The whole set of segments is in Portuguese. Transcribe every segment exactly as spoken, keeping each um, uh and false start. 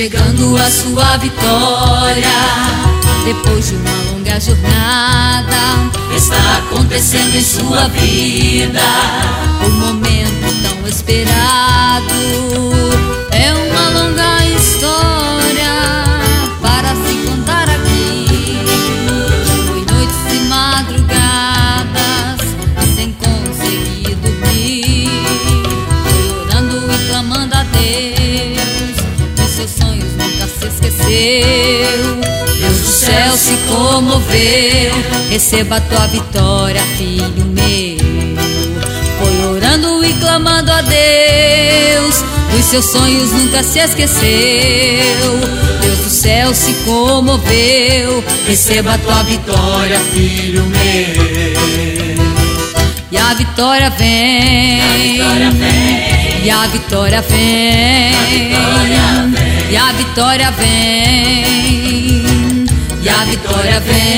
chegando a sua vitória. Depois de uma longa jornada, está acontecendo em sua vida. o momento tão esperado. É uma longa história para se contar aqui. Foi noites e madrugadas sem conseguir dormir, foi orando e clamando a Deus. Dos seus sonhos nunca se esqueceu. Deus do céu se comoveu. Receba a tua vitória, filho meu. Foi orando e clamando a Deus. Dos seus sonhos nunca se esqueceu. Deus do céu se comoveu. Receba a tua vitória, filho meu. E a vitória vem, A vitória vem, e a vitória vem, a vitória vem, e a vitória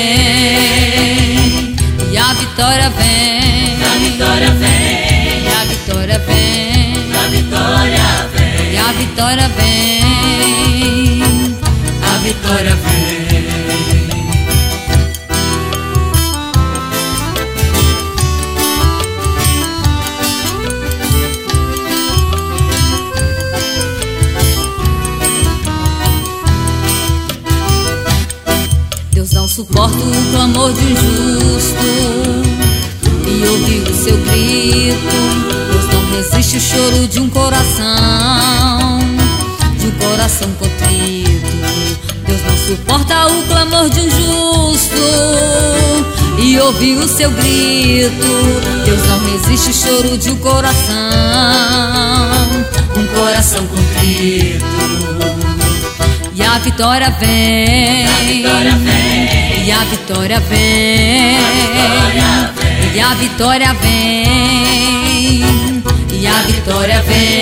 vem, e a vitória vem, a vitória vem, e a vitória vem, a vitória vem, e a vitória vem, a vitória vem. Deus não suporta o clamor de um justo e ouve o seu grito. Deus não resiste o choro de um coração, de um coração contrito. Deus não suporta o clamor de um justo e ouve o seu grito. Deus não resiste o choro de um coração, um coração contrito. E a vitória vem, A vitória vem, e a vitória vem, e a vitória vem, e a vitória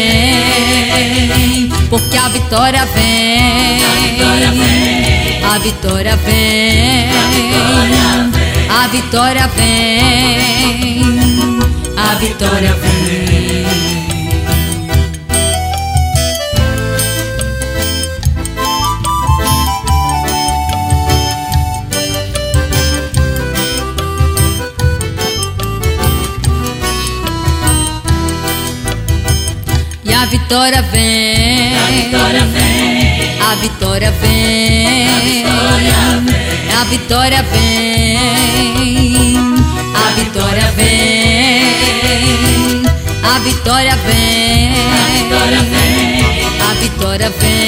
vem, porque a vitória vem, a vitória vem, a vitória vem, a vitória vem. E a vitória vem, A vitória vem, a vitória vem, a vitória vem, a vitória vem, a vitória vem, a vitória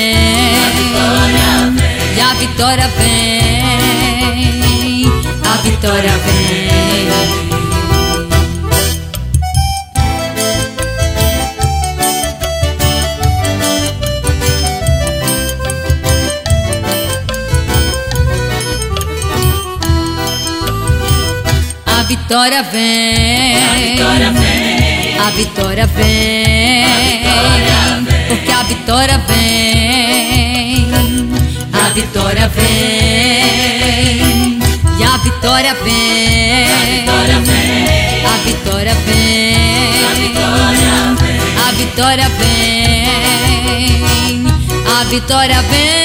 vem, e a vitória vem, a vitória vem. A vitória vem, a vitória vem, porque a vitória vem, a vitória vem, e a vitória vem, a vitória vem, a vitória vem, a vitória vem.